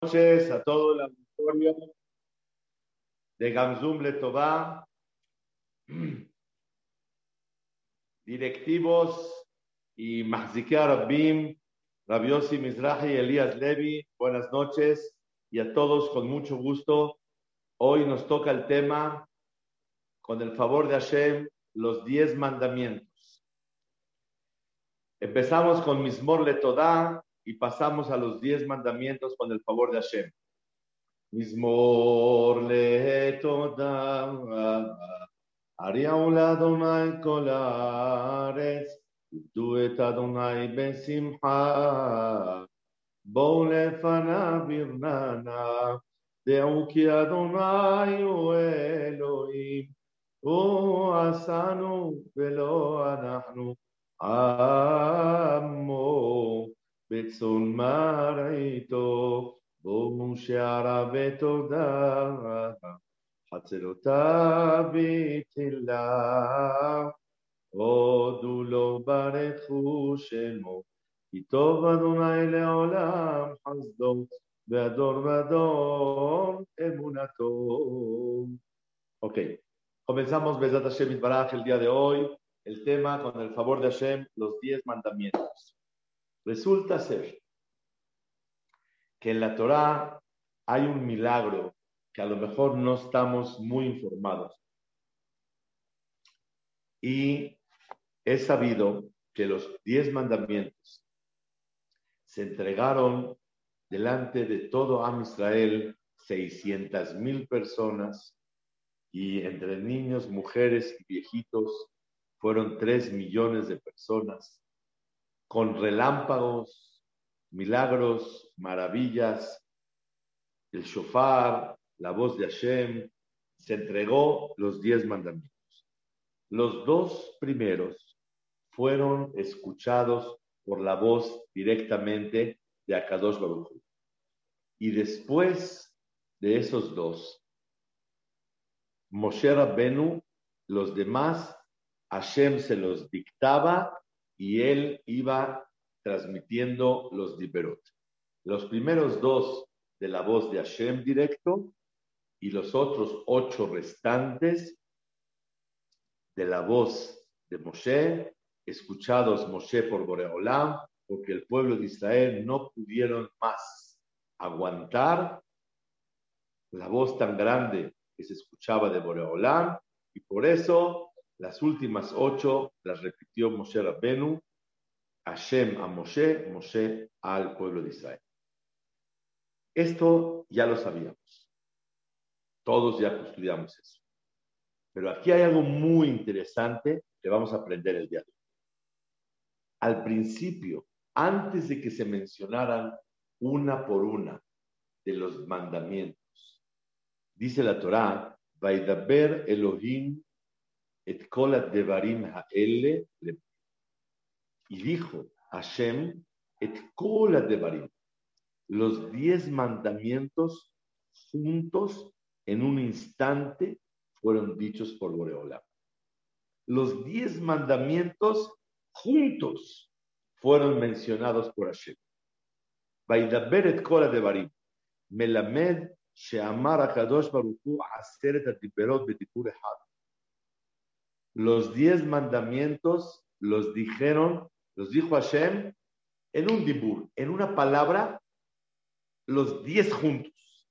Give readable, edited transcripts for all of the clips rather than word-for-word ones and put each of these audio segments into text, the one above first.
noches a todo el auditorio de Gamzum Letová, directivos y Mahzikei Rabbim, Rabbi Yossi Mizrahi y Elías Levi. Buenas noches y a todos con mucho gusto. Hoy nos toca el tema, con el favor de Hashem, los 10 mandamientos. Empezamos con Mizmor Letodá y pasamos a los 10 mandamientos con el favor de Hashem. Mizmor Letodá, Ariau l'Adonai kol haaretz, עבדו את אדוני בשמחה, בואו לפניו ברננה, דעו כי אדוני הוא אלוהים, הוא עשנו ולא אנחנו עמו, בצאן מרעיתו, בואו שעריו בתודה, חצרותיו בתהילה. הודו לו ברכו שמו, כי טוב אדוני לעולם חסדו, והדור ודור אמונתו. Ok, comenzamos Bezat Hashem Yitbaraj el día de hoy, el tema con el favor de Hashem, los 10 mandamientos. Resulta ser que en la Torah hay un milagro que a lo mejor no estamos muy informados. Y es sabido que los 10 mandamientos se entregaron delante de todo Am Israel, 600,000 personas, y entre niños, mujeres y viejitos fueron 3 millones de personas, con relámpagos, milagros, maravillas, el shofar, la voz de Hashem. Se entregó los 10 mandamientos. Los 2 primeros fueron escuchados por la voz directamente de Akadosh Baruj Hu. Y después de esos 2, Moshe Rabbenu, los demás, Hashem se los dictaba y él iba transmitiendo los diberot. Los primeros 2 de la voz de Hashem directo y los otros 8 restantes de la voz de Moshe, escuchados Moshe por Boreolam, porque el pueblo de Israel no pudieron más aguantar la voz tan grande que se escuchaba de Boreolam, y por eso las últimas 8 las repitió Moshe Rabbenu, Hashem a Moshe, Moshe al pueblo de Israel. Esto ya lo sabíamos, todos ya estudiamos eso. Pero aquí hay algo muy interesante que vamos a aprender el día de hoy. Al principio, antes de que se mencionaran una por una de los mandamientos, dice la Torá, Vaidaber Elohim et kol hadevarim ha'ele, y dijo Hashem et kol hadevarim, los 10 mandamientos juntos en un instante fueron dichos por Boreolam. Los 10 mandamientos juntos fueron mencionados por Hashem. Vaidaber et kol hadevarim, melamed she'amar HaKadosh Baruch Hu aseret hadiberot bedikur echad. Los 10 mandamientos los dijo Hashem en un dibur, en una palabra, los 10 juntos.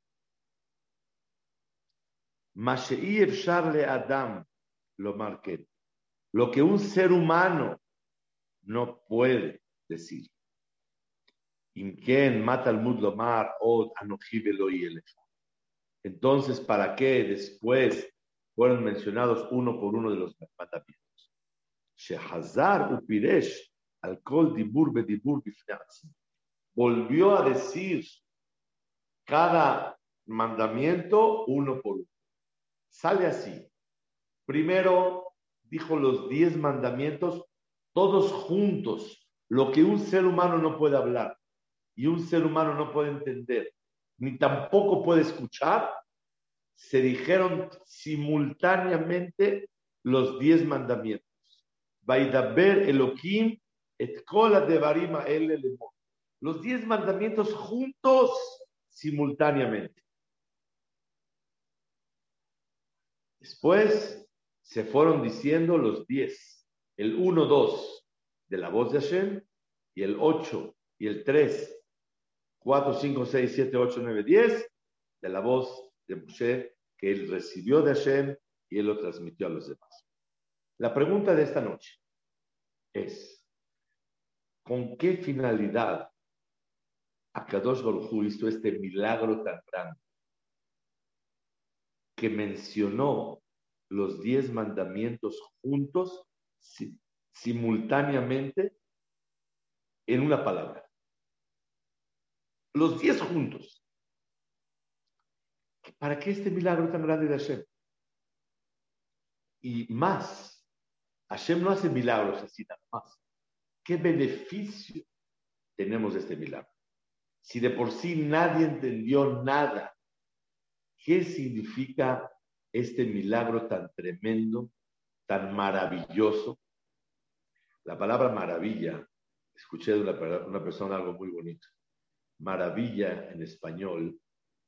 Mashe'i efshar le Adam, lo marqué. Lo que un ser humano no puede decir. Imken mata al mud lomar od anoji veloi elecha. Entonces, ¿para qué después fueron mencionados uno por uno de los mandamientos? Shehazar upiresh al kol dibur bedibur bifnei atzmo. Volvió a decir cada mandamiento uno por uno. Sale así. Primero dijo los 10 mandamientos, todos juntos, lo que un ser humano no puede hablar y un ser humano no puede entender, ni tampoco puede escuchar, se dijeron simultáneamente los 10 mandamientos. Vaidaber Elohim et kol hadevarim ha'ele lemot. Los 10 mandamientos juntos simultáneamente. Después se fueron diciendo los 10, el 1, 2 de la voz de Hashem, y el 8 y el 3, 4, 5, 6, 7, 8, 9, 10 de la voz de Moshe que él recibió de Hashem y él lo transmitió a los demás. La pregunta de esta noche es, ¿con qué finalidad Akadosh Baruj Hu hizo este milagro tan grande que mencionó los 10 mandamientos juntos, simultáneamente, en una palabra? Los 10 juntos. ¿Para qué este milagro tan grande de Hashem? Y más, Hashem no hace milagros así nada más. ¿Qué beneficio tenemos de este milagro? Si de por sí nadie entendió nada, ¿qué significa este milagro tan tremendo, tan maravilloso? La palabra maravilla, escuché de una persona algo muy bonito. Maravilla en español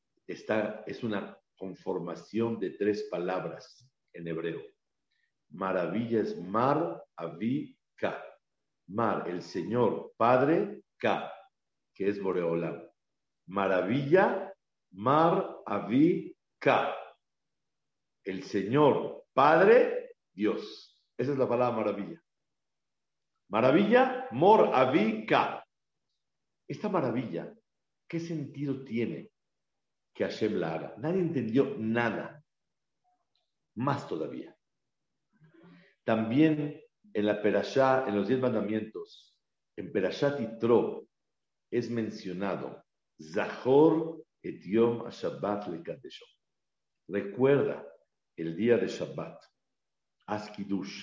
es una conformación de 3 palabras en hebreo. Maravilla es Mar, Avi, Ka. Mar, el Señor, Padre, Ka, que es Boreolam. Maravilla, Mar, Avi, Ka. El Señor, Padre, Dios. Esa es la palabra maravilla. Maravilla, Mor, Avi, Ka. Esta maravilla, ¿qué sentido tiene que Hashem la haga? Nadie entendió nada. Más todavía. También en la Perashá, en los 10 mandamientos, en Perashat Yitro, es mencionado Zahor et Yom HaShabbat lekadesho. Recuerda el día de Shabbat, haz Kiddush.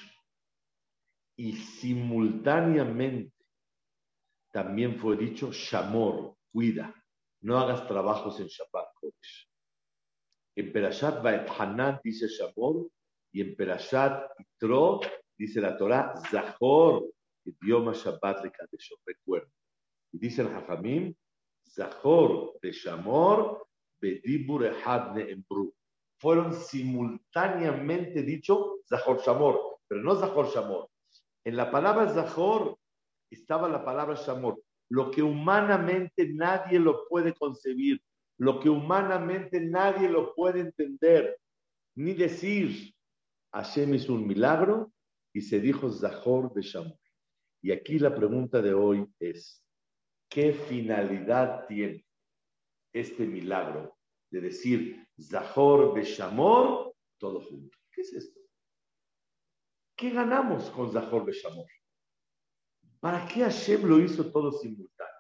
Y simultáneamente también fue dicho Shamor, cuida, no hagas trabajos en Shabbat Kodesh. En Perashat Vaethanan dice Shamor, y en Perashat Yitro dice la Torah Zahor et Yom HaShabbat lekadesho. Recuerda. Y dice el Hajamim, Zahor de Shamor, Bedibur Ehad Ne'embru. Fueron simultáneamente dicho Zahor Shamor, pero no Zahor Shamor. En la palabra Zahor estaba la palabra Shamor. Lo que humanamente nadie lo puede concebir, lo que humanamente nadie lo puede entender, ni decir. Hashem hizo un milagro y se dijo Zahor de Shamor. Y aquí la pregunta de hoy es, ¿qué finalidad tiene este milagro de decir Zahor Beshamor todo junto? ¿Qué es esto? ¿Qué ganamos con Zahor Beshamor? ¿Para qué Hashem lo hizo todo simultáneo?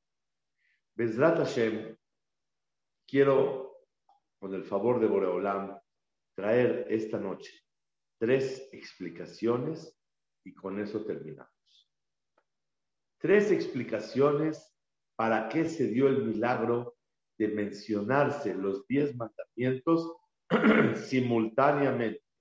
Bezrat Hashem, quiero, con el favor de Boreolam, traer esta noche 3 explicaciones y con eso terminamos. 3 explicaciones para qué se dio el milagro de mencionarse los 10 mandamientos simultáneamente.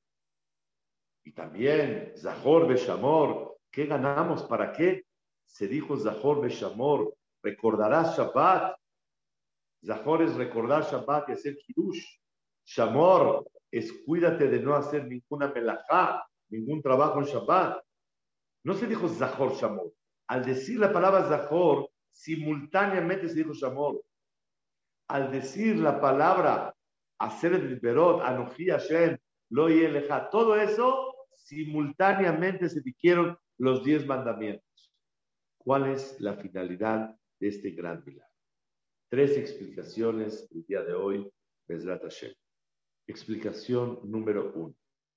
Y también Zahor Beshamor, ¿qué ganamos? ¿Para qué se dijo Zahor Beshamor? Recordarás Shabbat. Zahor es recordar Shabbat y hacer Kiddush. Shamor es cuídate de no hacer ninguna melajá, ningún trabajo en Shabbat. No se dijo Zahor Shamor. Al decir la palabra Zahor, simultáneamente se dijo Shamor. Al decir la palabra hacer el berot, Anoji Hashem, Lo Yeleja, todo eso, simultáneamente se dijeron los 10 mandamientos. ¿Cuál es la finalidad de este gran milagro? 3 explicaciones el día de hoy, Bezrat Hashem. Explicación número 1.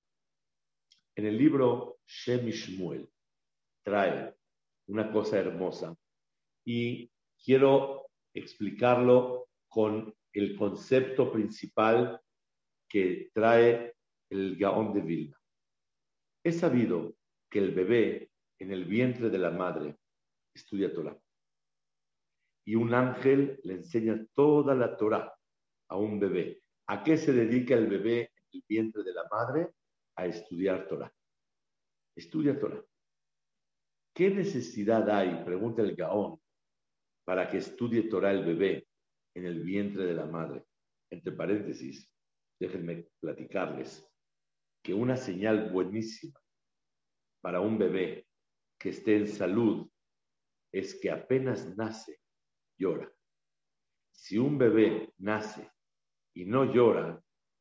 En el libro Shem Shmuel trae una cosa hermosa y quiero explicarlo con el concepto principal que trae el Gaón de Vilna. Es sabido que el bebé en el vientre de la madre estudia Torah y un ángel le enseña toda la Torah a un bebé. ¿A qué se dedica el bebé en el vientre de la madre? A estudiar Torah. Estudia Torah. ¿Qué necesidad hay, pregunta el Gaón, para que estudie Torah el bebé en el vientre de la madre. Entre paréntesis, déjenme platicarles que una señal buenísima para un bebé que esté en salud es que apenas nace, llora. Si un bebé nace y no llora,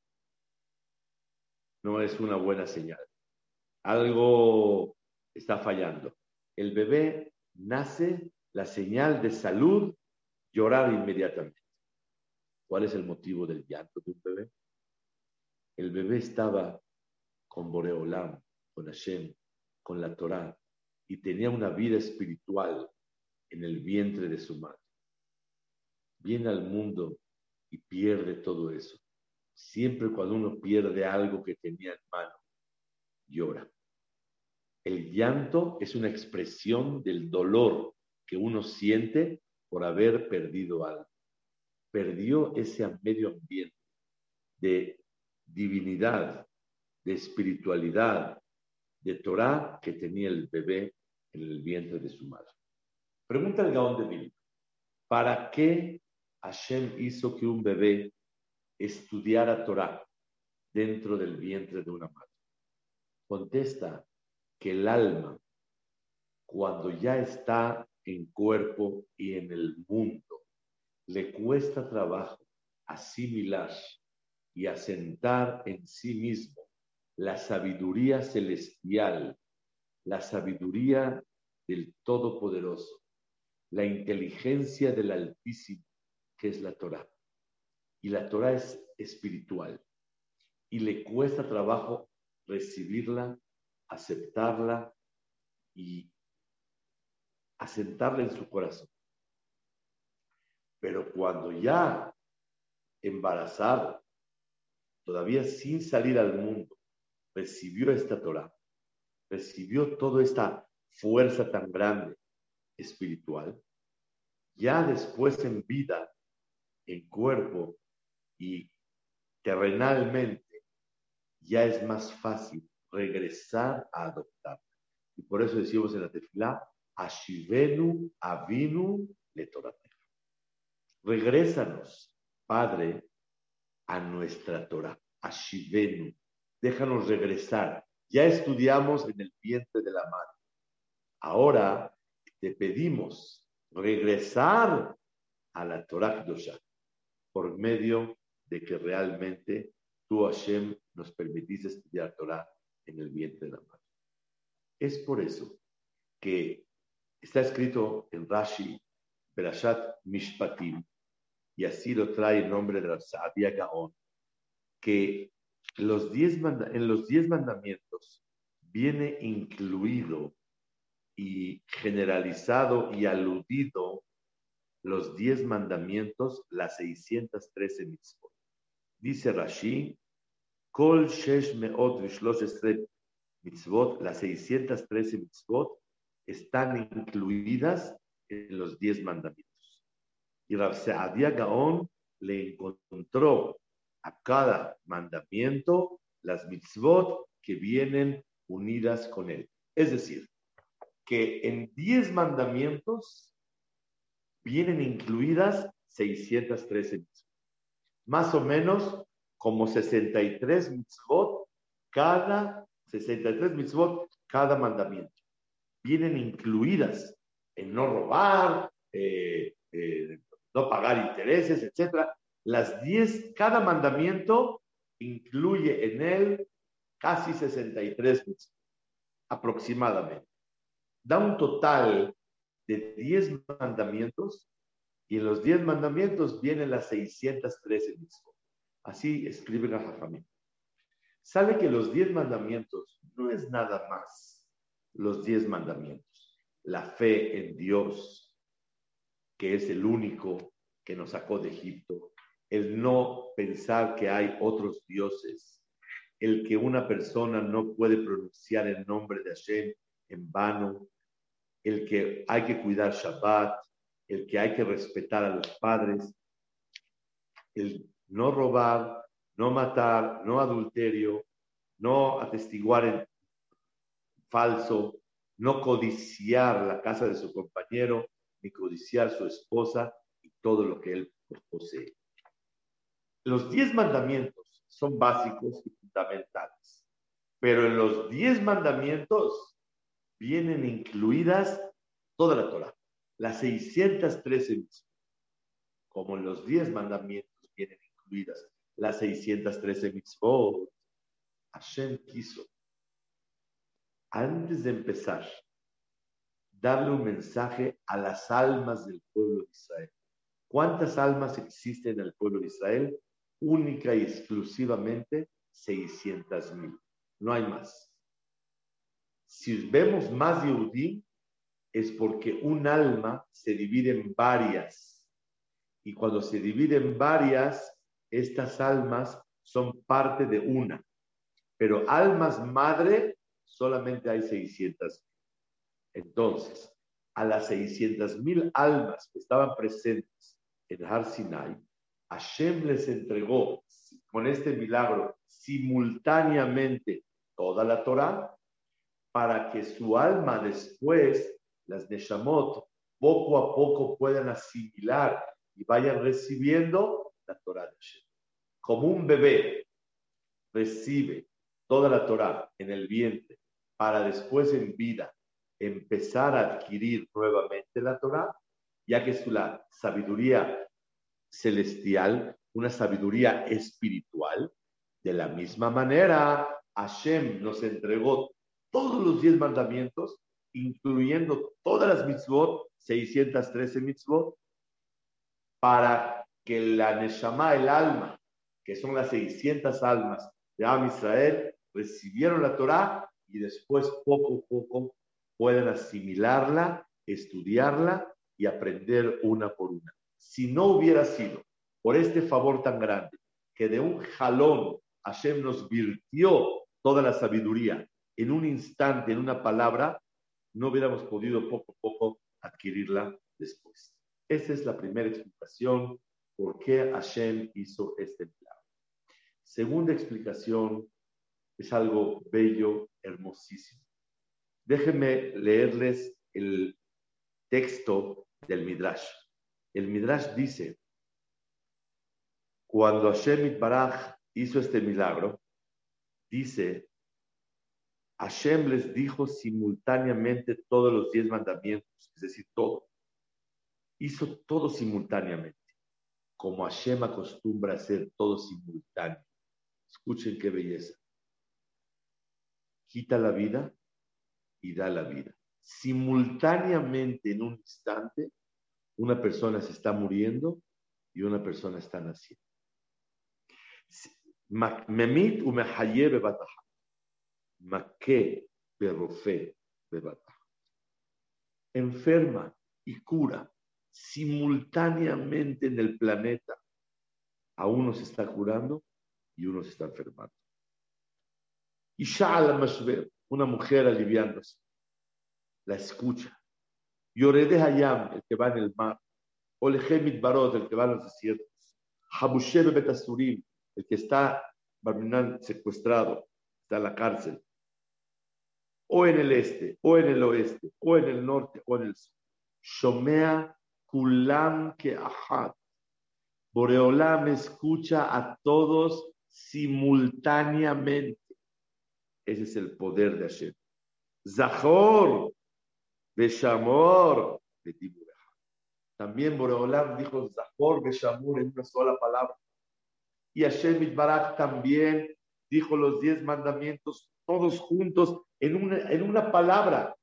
no es una buena señal. Algo está fallando. El bebé nace, la señal de salud, llorar inmediatamente. ¿Cuál es el motivo del llanto de un bebé? El bebé estaba con Boreolam, con Hashem, con la Torá, y tenía una vida espiritual en el vientre de su madre. Viene al mundo y pierde todo eso. Siempre cuando uno pierde algo que tenía en mano, llora. El llanto es una expresión del dolor que uno siente por haber perdido algo. Perdió ese medio ambiente de divinidad, de espiritualidad, de Torah que tenía el bebé en el vientre de su madre. Pregunta el Gaón de Vilna, ¿para qué Hashem hizo que un bebé estudiara Torah dentro del vientre de una madre? Contesta que el alma, cuando ya está en cuerpo y en el mundo, le cuesta trabajo asimilar y asentar en sí mismo la sabiduría celestial, la sabiduría del Todopoderoso, la inteligencia del Altísimo, que es la Torah. Y la Torah es espiritual. Y le cuesta trabajo recibirla, aceptarla y asentarla en su corazón. Pero cuando ya embarazado, todavía sin salir al mundo, recibió esta Torah, recibió toda esta fuerza tan grande espiritual, ya después en vida, en cuerpo y terrenalmente, ya es más fácil regresar a adoptar. Y por eso decimos en la tefilá, Ashivenu Avinu Letoratech. Regrésanos, Padre, a nuestra Torah. Ashivenu. Déjanos regresar. Ya estudiamos en el vientre de la madre. Ahora te pedimos regresar a la Torah Kedoshá por medio de que realmente tú, Hashem, nos permitís estudiar Torah en el vientre de la madre. Es por eso que está escrito en Rashi, Berashat Mishpatim, y así lo trae el nombre de la Saadia Gaon, que en los 10 mandamientos viene incluido y generalizado y aludido los 10 mandamientos, las 613 mitzvot. Dice Rashi, Kol shesh meot v'shloshes mitzvot, las 613 mitzvot están incluidas en los 10 mandamientos. Y Rav Saadia Gaon le encontró a cada mandamiento las mitzvot que vienen unidas con él. Es decir, que en 10 mandamientos vienen incluidas 613 mitzvot. Más o menos como 63 mitzvot cada mandamiento. Vienen incluidas en no robar, no pagar intereses, etc. Las 10, cada mandamiento incluye en él casi 63 mitzvot, aproximadamente. Da un total de 10 mandamientos y en los 10 mandamientos vienen las 613 mitzvot. Así escribe la Jajamim. Sabe que los 10 mandamientos no es nada más los 10 mandamientos. La fe en Dios, que es el único que nos sacó de Egipto, el no pensar que hay otros dioses, el que una persona no puede pronunciar el nombre de Hashem en vano, el que hay que cuidar Shabbat, el que hay que respetar a los padres, el no robar, no matar, no adulterio, no atestiguar en falso, no codiciar la casa de su compañero, ni codiciar su esposa y todo lo que él los posee. Los 10 mandamientos son básicos y fundamentales, pero en los 10 mandamientos vienen incluidas toda la Torah, las 613 mitzvot. Como en los 10 mandamientos vienen incluidas las 613 mitzvot, Hashem quiso, antes de empezar, darle un mensaje a las almas del pueblo de Israel. ¿Cuántas almas existen en el pueblo de Israel? Única y exclusivamente 600,000. No hay más. Si vemos más Yehudim, es porque un alma se divide en varias. Y cuando se divide en varias, estas almas son parte de una. Pero almas madre, solamente hay 600,000. Entonces, a las 600,000 almas que estaban presentes en Har Sinai, Hashem les entregó con este milagro simultáneamente toda la Torah para que su alma después, las Neshamot, poco a poco puedan asimilar y vayan recibiendo la Torah de Hashem. Como un bebé recibe toda la Torah en el vientre para después en vida empezar a adquirir nuevamente la Torah, ya que es la sabiduría celestial, una sabiduría espiritual. De la misma manera, Hashem nos entregó todos los 10 mandamientos, incluyendo todas las mitzvot, 613 mitzvot, para que la Neshama, el alma, que son las 600 almas de Am Israel, recibieron la Torah y después poco a poco pueden asimilarla, estudiarla y aprender una por una. Si no hubiera sido por este favor tan grande, que de un jalón Hashem nos virtió toda la sabiduría en un instante, en una palabra, no hubiéramos podido poco a poco adquirirla después. Esa es la primera explicación por qué Hashem hizo este milagro. Segunda explicación es algo bello, hermosísimo. Déjenme leerles el texto del Midrash. El Midrash dice, cuando Hashem Itbaraj hizo este milagro, dice, Hashem les dijo simultáneamente todos los 10 mandamientos, es decir, todo. Hizo todo simultáneamente, como Hashem acostumbra a hacer todo simultáneo. Escuchen qué belleza. Quita la vida y da la vida. Simultáneamente, en un instante, una persona se está muriendo y una persona está naciendo. Memit umehaye bebataha. Maqué berrofe bebataha. Enferma y cura simultáneamente en el planeta. A uno se está curando y uno se está enfermando. Isha al-Mashber, una mujer aliviándose, la escucha. Yorede Hayam, el que va en el mar. Olehemit Barot, el que va en los desiertos. Habushebe Betasurim, el que está secuestrado, está en la cárcel. O en el este, o en el oeste, o en el norte, o en el sur. Shomea Kulam Ke'ahad. Boreolam escucha a todos simultáneamente. Ese es el poder de Hashem. Zahor, Beshamor, Betibureja. También Boreolam dijo Zahor, Beshamor en una sola palabra. Y Hashem Itbaraj también dijo los 10 mandamientos todos juntos en una palabra,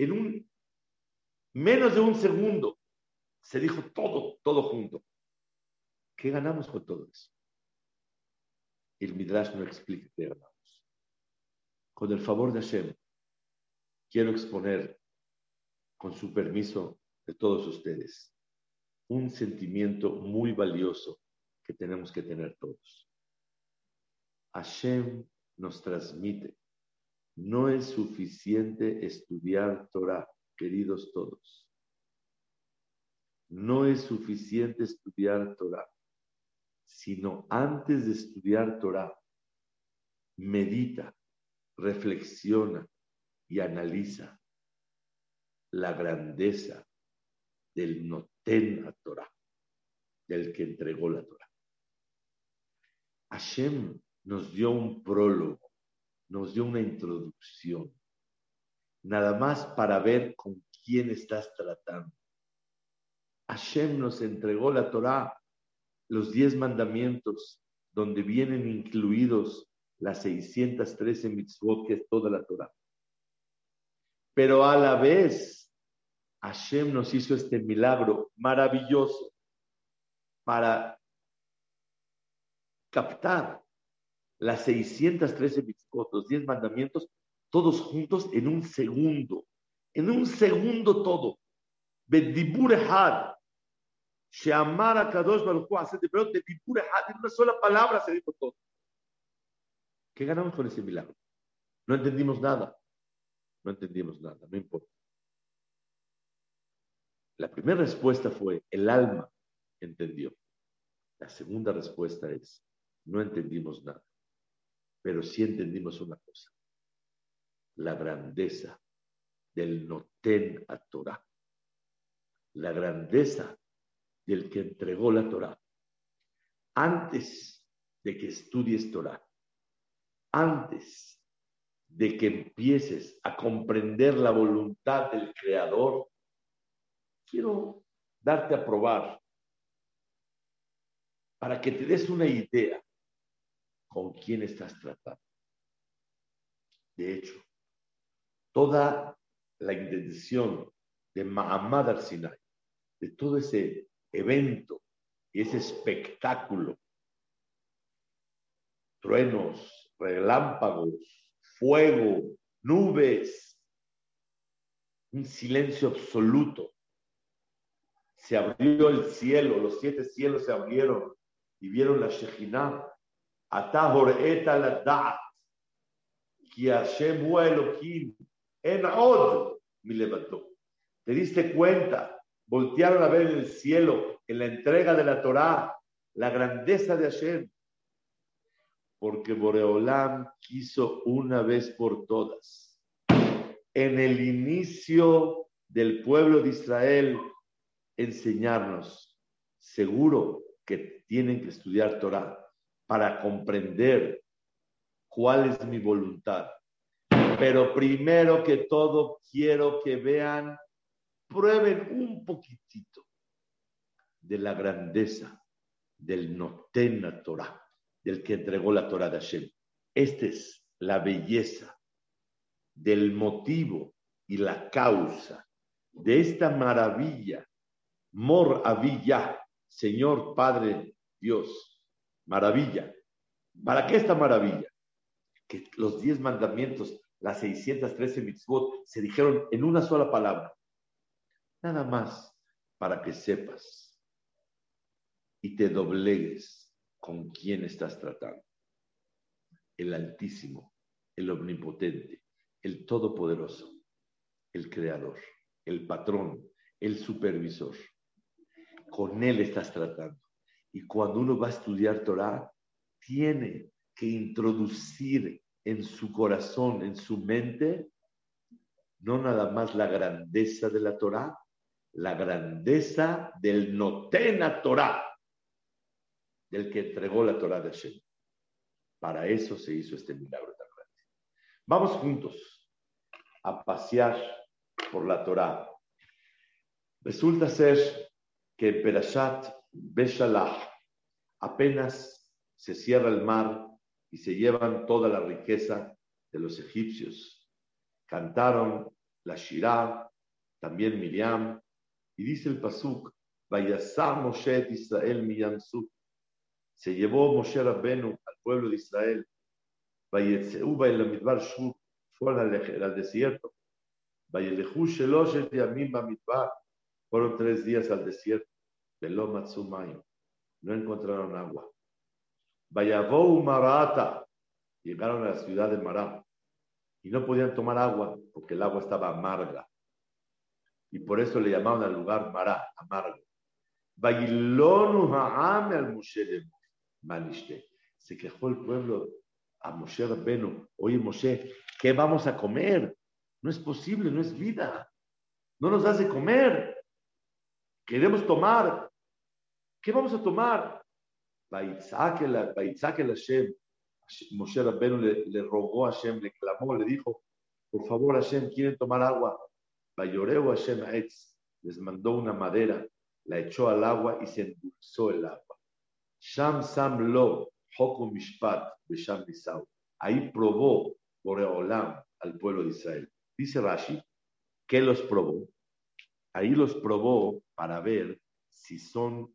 menos de un segundo. Se dijo todo junto. ¿Qué ganamos con todo eso? El Midrash no explica qué ganamos. Con el favor de Hashem, quiero exponer, con su permiso de todos ustedes, un sentimiento muy valioso que tenemos que tener todos. Hashem nos transmite, no es suficiente estudiar Torah, queridos todos. No es suficiente estudiar Torah, sino antes de estudiar Torah, medita, reflexiona y analiza la grandeza del Noten a Torah. del que entregó la Torah. Hashem nos dio un prólogo, nos dio una introducción, nada más para ver con quién estás tratando. Hashem nos entregó la Torah, los 10 mandamientos, donde vienen incluidos las 613 mitzvot, que es toda la Torah. Pero a la vez, Hashem nos hizo este milagro maravilloso para captar las 613 mitzvot, los 10 mandamientos, todos juntos en un segundo. En un segundo todo. Bedibur Ehad. Sheamar HaKadosh Baruch Hu hace de Bedibur Ehad. En una sola palabra se dijo todo. ¿Qué ganamos con ese milagro? No entendimos nada. No entendimos nada, no importa. La primera respuesta fue, el alma entendió. La segunda respuesta es, no entendimos nada, pero sí entendimos una cosa, la grandeza del Noten a Torah, la grandeza del que entregó la Torah. Antes de que estudies Torah, antes de que empieces a comprender la voluntad del Creador, quiero darte a probar para que te des una idea con quién estás tratando. De hecho, toda la intención de Ma'amad al-Sinai, de todo ese evento y ese espectáculo, truenos, relámpagos, fuego, nubes, un silencio absoluto. Se abrió el cielo, los 7 cielos se abrieron y vieron la Shejinah. Atahor eta la da'at, ki Hashem hu Elohim, en od mi levantó. ¿Te diste cuenta? Voltearon a ver en el cielo, en la entrega de la Torá, la grandeza de Hashem. Porque Boreolam quiso una vez por todas, en el inicio del pueblo de Israel, enseñarnos. Seguro que tienen que estudiar Torah para comprender cuál es mi voluntad. Pero primero que todo, quiero que vean, prueben un poquitito de la grandeza del Noten Torah, del que entregó la Torah de Hashem. Esta es la belleza del motivo y la causa de esta maravilla. Mor Aviyah, Señor Padre Dios, maravilla. ¿Para qué esta maravilla? Que los 10 mandamientos, las 613 mitzvot, se dijeron en una sola palabra. Nada más para que sepas y te doblegues con quién estás tratando. El Altísimo, el Omnipotente, el Todopoderoso, el Creador, el Patrón, el Supervisor. Con Él estás tratando. Y cuando uno va a estudiar Torah, tiene que introducir en su corazón, en su mente, no nada más la grandeza de la Torah, la grandeza del Noten Torah, del que entregó la Torah de Hashem. Para eso se hizo este milagro tan grande. Vamos juntos a pasear por la Torah. Resulta ser que en Perashat Beshalach apenas se cierra el mar y se llevan toda la riqueza de los egipcios. Cantaron la Shirah, también Miriam, y dice el Pasuk, Vayasá Moshe et Israel miyam suf. Se llevó Moshe Rabbenu al pueblo de Israel, Vayetzeu ba'elamidbar shur, fueron al desierto, Vayelechu sheloshet yamim bamidbar, fueron 3 días al desierto, Velo matzu mayim, no encontraron agua. Vayavou Marata, llegaron a la ciudad de Mará y no podían tomar agua porque el agua estaba amarga. Y por eso le llamaban al lugar Mará, amargo. Vayilonu ha'am al Moshe de Manishte. Se quejó el pueblo a Moshe Rabbenu. Oye, Moshe, ¿qué vamos a comer? No es posible, no es vida. No nos hace comer. Queremos tomar. ¿Qué vamos a tomar? Vaitzak el Hashem. Moshe Rabbeinu le rogó a Hashem, le clamó, le dijo, por favor Hashem, ¿quieren tomar agua? Vayoreu Hashem Aetz, les mandó una madera, la echó al agua y se endulzó el agua. Sham Sam Lo, Hoku Mishpat, Besham Nisau. Ahí probó Boreolam al pueblo de Israel. Dice Rashi, ¿qué los probó? Ahí los probó para ver si son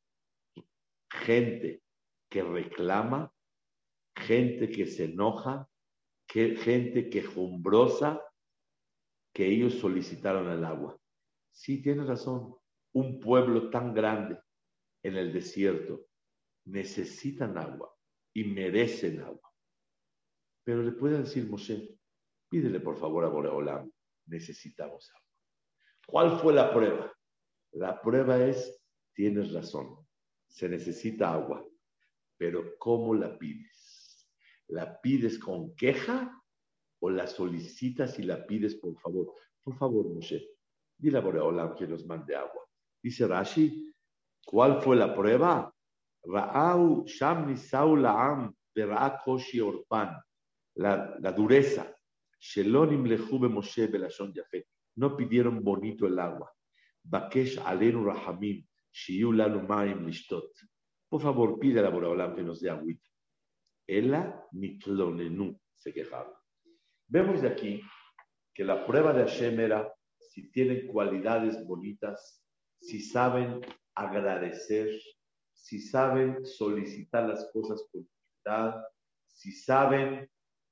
gente que reclama, gente que se enoja, gente quejumbrosa, que ellos solicitaron el agua. Sí, tienes razón. Un pueblo tan grande en el desierto necesitan agua y merecen agua. Pero le puede decir Moshe, pídele por favor a Boreolam, necesitamos agua. ¿Cuál fue la prueba? La prueba es, tienes razón, se necesita agua, pero ¿cómo la pides? ¿La pides con queja o la solicitas y la pides por favor? Por favor, Moshe, dile a Boreolam que nos mande agua. Dice Rashi, ¿cuál fue la prueba? Ra'au sham nisau la'am vera'a koshi orpan. La dureza. Shelonim lejube Moshe belashon yafet. No pidieron bonito el agua. Bakesh alenu rahamim, shiyu lanu ma'im lishtot. Por favor, pide a la Boreolam que nos dé agüita. Ela nitlonenu, se quejaron. Vemos de aquí que la prueba de Hashem era si tienen cualidades bonitas, si saben agradecer, si saben solicitar las cosas con humildad, si saben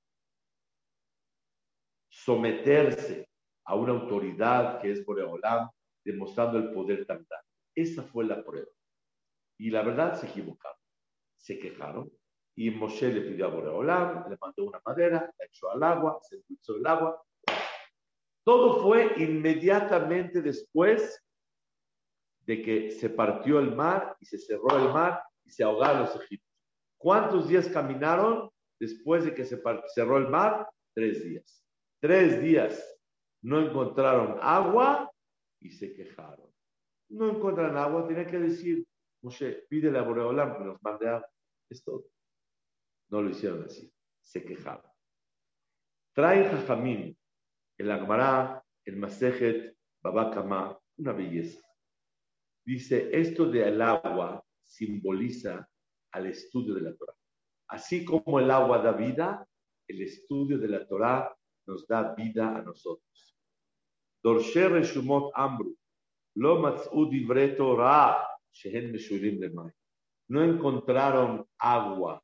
someterse a una autoridad que es Boreolam, demostrando el poder tan grande. Esa fue la prueba. Y la verdad se equivocaron, se quejaron. Y Moshe le pidió a Boreolam, le mandó una madera, la echó al agua, se endulzó el agua. Todo fue inmediatamente después de que se partió el mar y se cerró el mar y se ahogaron los egipcios. ¿Cuántos días caminaron después de que se cerró el mar? 3 días. 3 días no encontraron agua y se quejaron. No encuentran agua, tienen que decir, Moshe, pídele a Boreolam que nos mande agua. Es todo. No lo hicieron así. Se quejaron. Trae Jajamín, el Agmará, el Masejet, Baba Kama, una belleza. Dice, esto del agua simboliza al estudio de la Torah. Así como el agua da vida, el estudio de la Torah nos da vida a nosotros. Dorshe Reshumot Amru, Lo Matz'u Divrei Torah, Shehen Meshurim Lemay. No encontraron agua,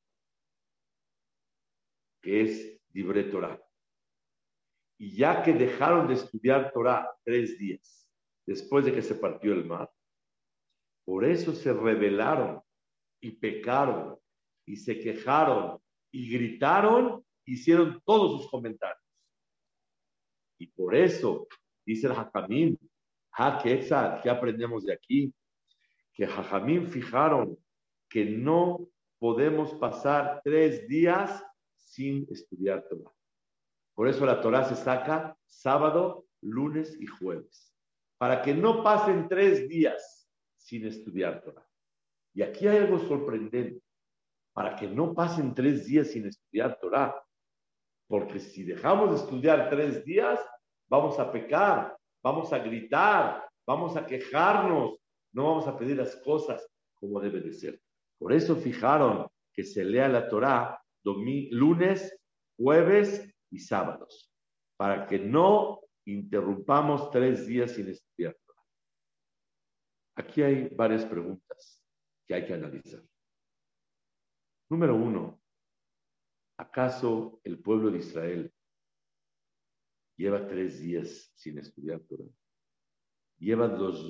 que es Divrei Torah. Y ya que dejaron de estudiar Torah 3 días, después de que se partió el mar, por eso se rebelaron y pecaron y se quejaron y gritaron, hicieron todos sus comentarios. Y por eso, dice el Jajamín, ¿qué aprendemos de aquí? Que Jajamín fijaron que no podemos pasar 3 días sin estudiar Torah. Por eso la Torah se saca sábado, lunes y jueves. Para que no pasen 3 días sin estudiar Torah. Y aquí hay algo sorprendente. Para que no pasen 3 días sin estudiar Torah. Porque si dejamos de estudiar 3 días, vamos a pecar, vamos a gritar, vamos a quejarnos, no vamos a pedir las cosas como debe de ser. Por eso fijaron que se lea la Torah lunes, jueves y sábados, para que no interrumpamos 3 días sin estudiar Torah. Aquí hay varias preguntas que hay que analizar. Número 1, ¿acaso el pueblo de Israel lleva 3 días sin estudiar Torah? Lleva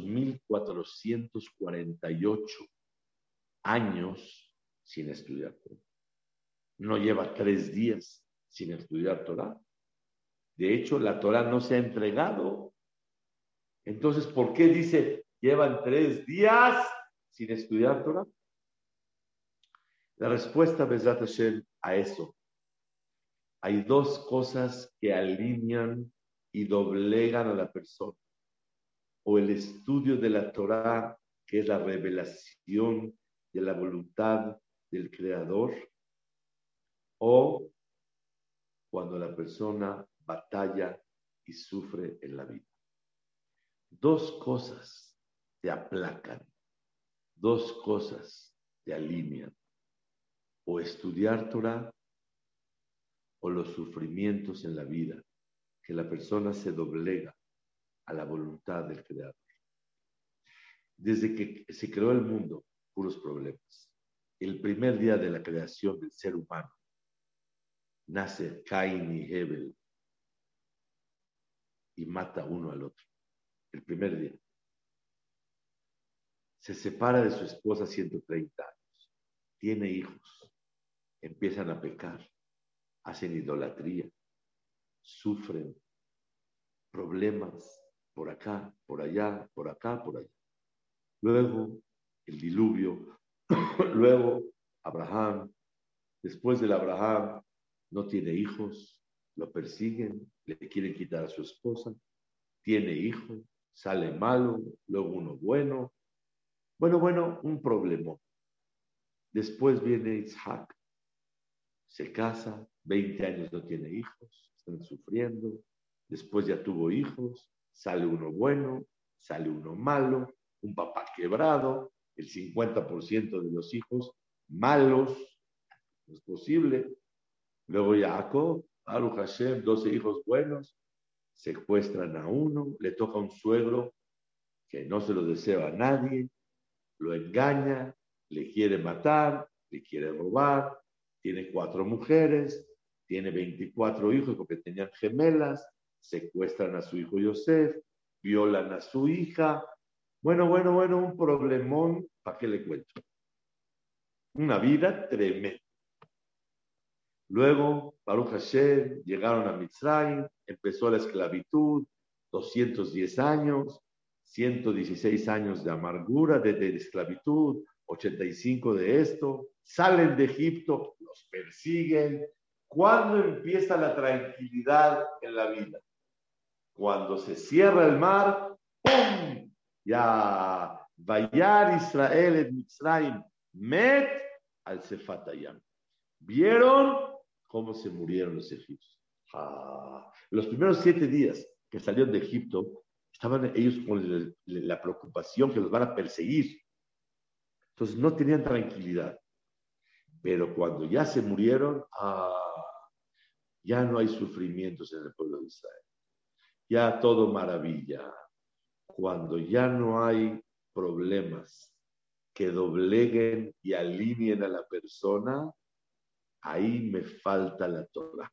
2448 años sin estudiar Torah. No lleva 3 días sin estudiar Torah. De hecho, la Torah no se ha entregado. Entonces, ¿por qué dice llevan 3 días sin estudiar Torah? La respuesta, Bezrat Hashem, a eso. Hay 2 cosas que alinean y doblegan a la persona. O el estudio de la Torah que es la revelación de la voluntad del Creador, o cuando la persona batalla y sufre en la vida. Dos cosas te aplacan, dos cosas te alinean, o estudiar Torah o los sufrimientos en la vida, que la persona se doblega a la voluntad del Creador. Desde que se creó el mundo, puros problemas. El primer día de la creación del ser humano, nace Caín y Hebel y mata uno al otro. El primer día. Se separa de su esposa 130 años. Tiene hijos. Empiezan a pecar. Hacen idolatría. Sufren problemas por acá, por allá, por acá, por allá. Luego el diluvio. Luego Abraham. Después del Abraham no tiene hijos. Lo persiguen. Le quieren quitar a su esposa. Tiene hijo. Sale malo. Luego uno bueno. Bueno, un problema. Después viene Isaac. Se casa. 20 años no tiene hijos. Están sufriendo. Después ya tuvo hijos. Sale uno bueno. Sale uno malo. Un papá quebrado. El 50% de los hijos malos. No es posible. Luego Jacob, Baruch Hashem, 12 hijos buenos. Secuestran a uno. Le toca a un suegro que no se lo desea a nadie. Lo engaña, le quiere matar, le quiere robar, tiene 4 mujeres, tiene 24 hijos porque tenían gemelas, secuestran a su hijo Yosef, violan a su hija. Bueno, un problemón, ¿para qué le cuento? Una vida tremenda. Luego, Baruch Hashem, llegaron a Mitzrayim, empezó la esclavitud, 210 años, 116 años de amargura, de esclavitud, 85 de esto, salen de Egipto, los persiguen. ¿Cuándo empieza la tranquilidad en la vida? Cuando se cierra el mar, ¡pum! Ya, Vayar Israel en Mitzrayim, Met al Sefatayam. ¿Vieron cómo se murieron los egipcios? Los primeros 7 días que salieron de Egipto, estaban ellos con la preocupación que los van a perseguir. Entonces no tenían tranquilidad. Pero cuando ya se murieron, ya no hay sufrimientos en el pueblo de Israel. Ya todo maravilla. Cuando ya no hay problemas que dobleguen y alineen a la persona, ahí me falta la Torah.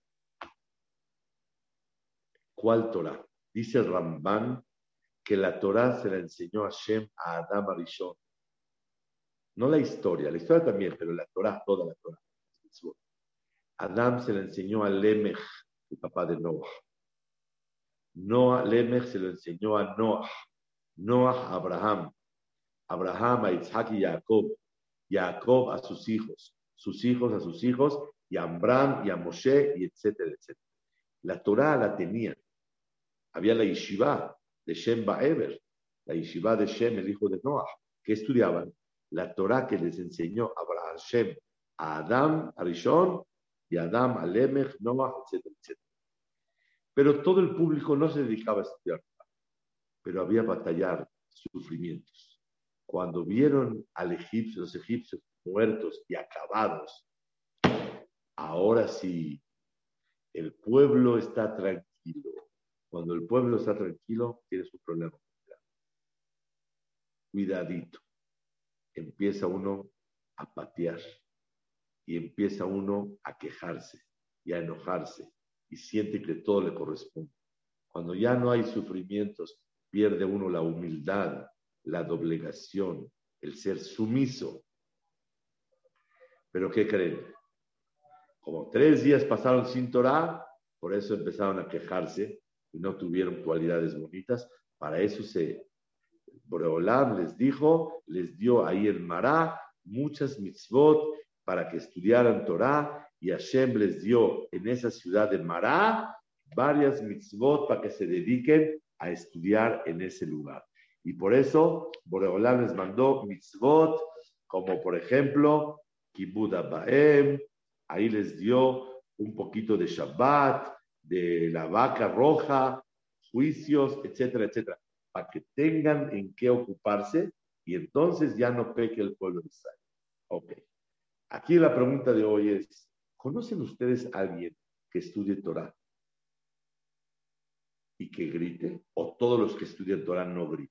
¿Cuál Torah? Dice el Ramban que la Torah se la enseñó Hashem a Adam Arishon. No la historia también, pero la Torah, toda la Torah. Adam se la enseñó a Lemech, el papá de Noah. Lemech se lo enseñó a Noah. Noah a Abraham. Abraham a Isaac y Jacob. Jacob a sus hijos a sus hijos, y a Abraham y a Moshe, y etcétera, etcétera. La Torah la tenían. Había la yeshiva de Shem Ba'ever, la yeshiva de Shem, el hijo de Noah, que estudiaban la Torah que les enseñó Abraham, Shem, a Adam, a Rishon, y a Adam, a Lemech, Noah, etcétera, etcétera. Pero todo el público no se dedicaba a estudiar, pero había batallar, sufrimientos. Cuando vieron los egipcios muertos y acabados, ahora sí, el pueblo está tranquilo. Cuando el pueblo está tranquilo, tiene su problema. Cuidadito. Empieza uno a patear y empieza uno a quejarse y a enojarse y siente que todo le corresponde. Cuando ya no hay sufrimientos, pierde uno la humildad, la doblegación, el ser sumiso. ¿Pero qué creen? Como 3 días pasaron sin Torah, por eso empezaron a quejarse y no tuvieron cualidades bonitas. Para eso Boreolam les dio ahí en Mará muchas mitzvot para que estudiaran Torah, y Hashem les dio en esa ciudad de Mará varias mitzvot para que se dediquen a estudiar en ese lugar. Y por eso, Boreolam les mandó mitzvot, como por ejemplo, Kibud Abaem, ahí les dio un poquito de Shabbat, de la vaca roja, juicios, etcétera, etcétera, para que tengan en qué ocuparse y entonces ya no peque el pueblo de Israel. Ok. Aquí la pregunta de hoy es, ¿conocen ustedes a alguien que estudie Torah y que grite? ¿O todos los que estudian Torah no gritan?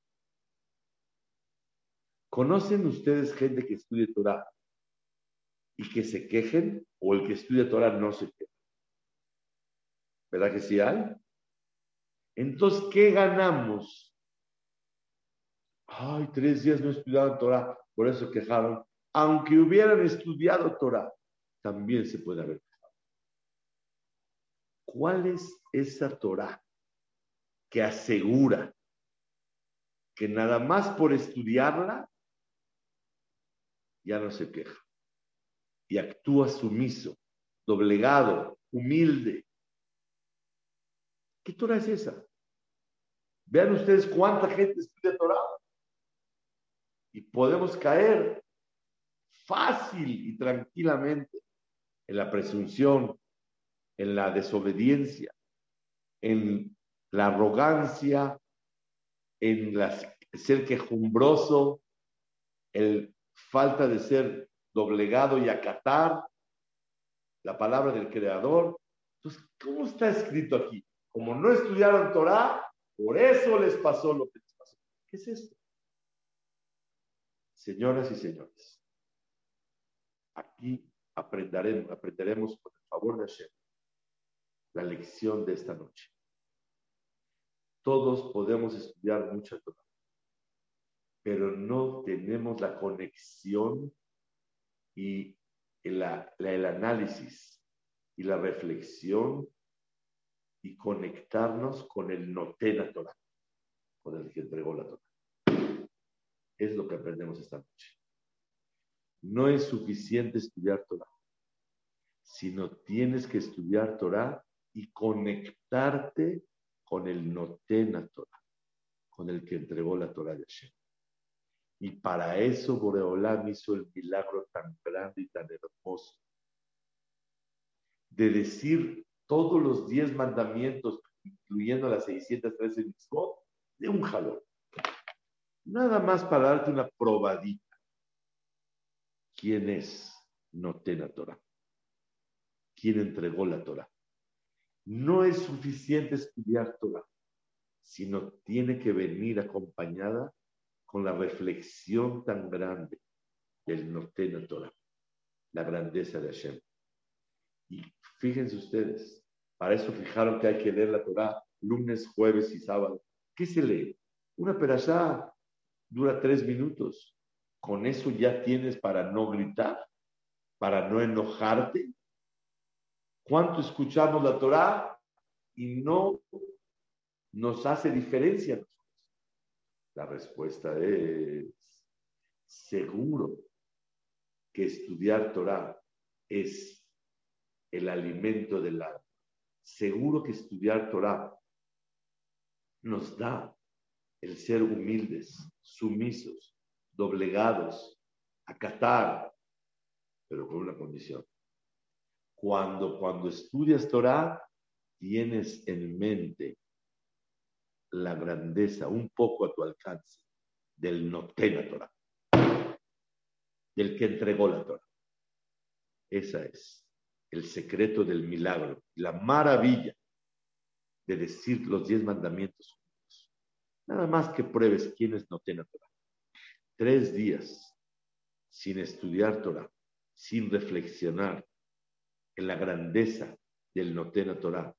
¿Conocen ustedes gente que estudie Torah y que se quejen? ¿O el que estudia Torah no se queja? ¿Verdad que sí hay? Entonces, ¿qué ganamos? Ay, 3 días no estudiaron Torah, por eso quejaron. Aunque hubieran estudiado Torah, también se puede haber quejado. ¿Cuál es esa Torah que asegura que nada más por estudiarla ya no se queja y actúa sumiso, doblegado, humilde? ¿Qué Torah es esa? Vean ustedes cuánta gente estudia Torah y podemos caer fácil y tranquilamente en la presunción, en la desobediencia, en la arrogancia, en ser quejumbroso, el falta de ser doblegado y acatar la palabra del Creador. Entonces, ¿cómo está escrito aquí? Como no estudiaron Torah, por eso les pasó lo que les pasó. ¿Qué es esto? Señoras y señores, aquí aprenderemos con el favor de Hashem la lección de esta noche. Todos podemos estudiar mucha Torah, pero no tenemos la conexión y el análisis y la reflexión y conectarnos con el Noten Torah, con el que entregó la Torah. Es lo que aprendemos esta noche. No es suficiente estudiar Torah, sino tienes que estudiar Torah y conectarte con el Noten Torah, con el que entregó la Torah de Hashem. Y para eso Boreolam hizo el milagro tan grande y tan hermoso de decir todos los 10 mandamientos, incluyendo las 613 mitzvot, de un jalón. Nada más para darte una probadita. ¿Quién es Noten Torah? ¿Quién entregó la Torah? No es suficiente estudiar Torah, sino tiene que venir acompañada con la reflexión tan grande del Noten Torah, la grandeza de Hashem. Y fíjense ustedes, para eso fijaron que hay que leer la Torah lunes, jueves y sábado. ¿Qué se lee? Una perashá dura 3 minutos. Con eso ya tienes para no gritar, para no enojarte. ¿Cuánto escuchamos la Torah y no nos hace diferencia? La respuesta es seguro que estudiar Torah es el alimento del alma. Seguro que estudiar Torah nos da el ser humildes, sumisos, doblegados, acatar, pero con una condición. Cuando estudias Torah, tienes en mente la grandeza, un poco a tu alcance, del Noten Torah, del que entregó la Torah. Esa es el secreto del milagro, la maravilla de decir los 10 mandamientos. Nada más que pruebes quién es Noten Torah. 3 días sin estudiar Torah, sin reflexionar en la grandeza del Noten Torah,